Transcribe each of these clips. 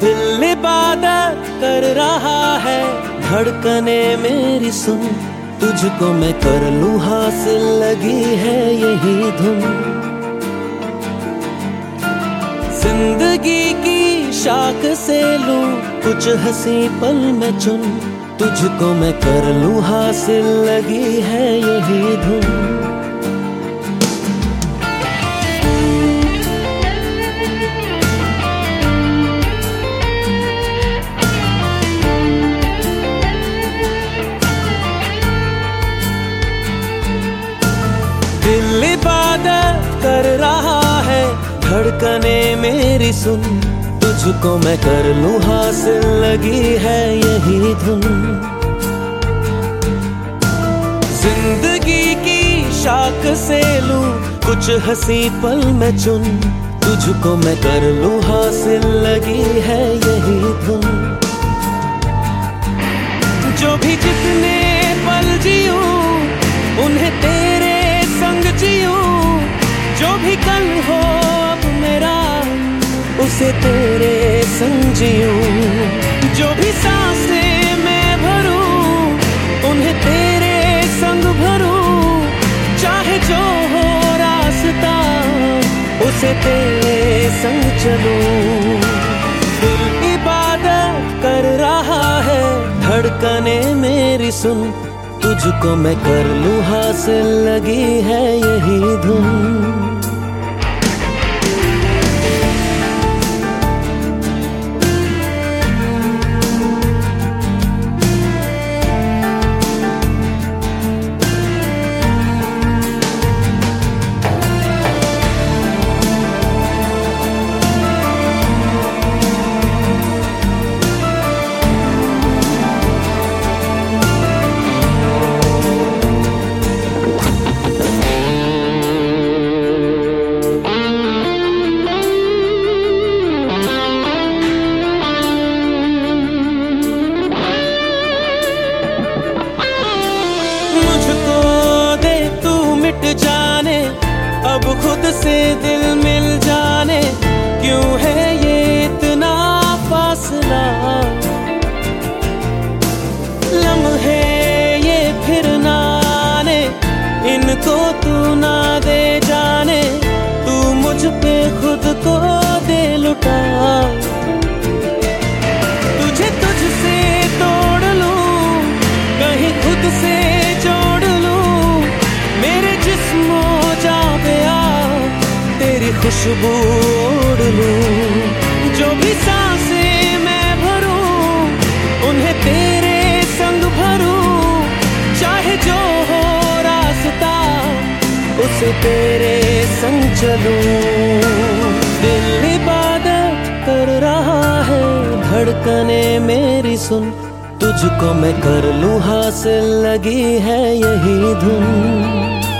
दिल इबादत कर रहा है, धड़कने मेरी सुन, तुझको मैं कर लूं हासिल, लगी है यही धुन। जिंदगी की शाख से लूं कुछ हंसी पल में चुन, तुझको मैं कर लूं हासिल, लगी है यही धुन। दिल इबादत कर रहा है, धड़कने मेरी सुन, तुझको मैं कर लूं हासिल, लगी है यही धुन। जिंदगी की शाख से लूं कुछ हंसी पल में चुन, तुझको मैं कर लूं हासिल, लगी है यही धुन। जो भी जितने पल जीऊं उन्हें तेरे संग जीऊं, जो भी कल हो अब मेरा उसे तेरे संग जीऊं। जो भी सांसें मैं भरूं उन्हें तेरे संग भरूं, चाहे जो हो रास्ता उसे तेरे संग चलूं। दिल इबादत कर रहा है, धड़कने मेरी सुन, तुझको मैं कर लूं हासिल, लगी है यही धुन। जाने अब खुद से दिल मिल जाने, क्यों है ये इतना फासला। लम्हे ये फिर ना आने, इनको तू ना दे जाने, तू मुझ पे खुद को दे लुटा। तुझे तुझसे तोड़ लूं, कहीं खुद से जोड़ लूं, मेरे जिस्मों जा गया तेरी खुशबू ओढ़ लूं। जो भी सांसें मैं भरूं उन्हें तेरे संग भरूं, चाहे जो हो रास्ता उसे तेरे संग चलूं। दिल इबादत कर रहा है, धड़कने मेरी सुन, तुझको मैं कर लूं हासिल, लगी है यही धुन।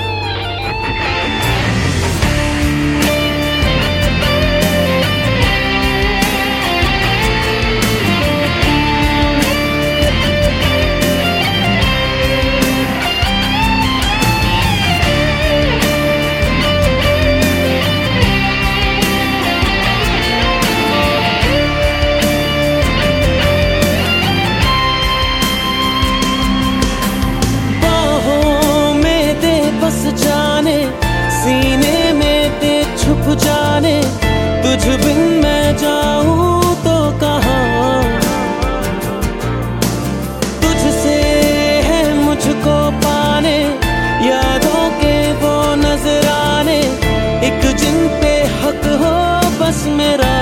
जाने सीने में ते छुप जाने, तुझ बिन मैं जाऊं तो कहाँ। तुझसे है मुझको पाने, यादों के वो नजराने, एक जिन पे हक हो बस मेरा।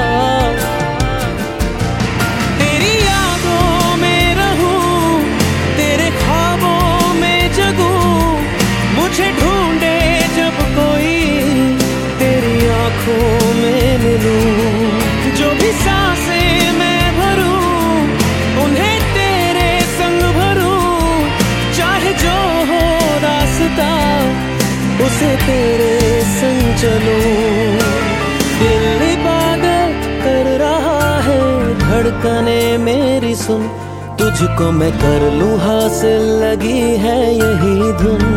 तेरी यादों में रहूं, तेरे ख्वाबों में जगूं, मुझे ढूंढे जब कोई तेरी आंखों में मिलूं। जो भी सांसें मैं भरूं उन्हें तेरे संग भरूं, चाहे जो हो रास्ता उसे तेरे संग चलूं। दिल इबादत कर रहा है, धड़कने मेरी सुन, तुझको मैं कर लूं हासिल, लगी है यही धुन।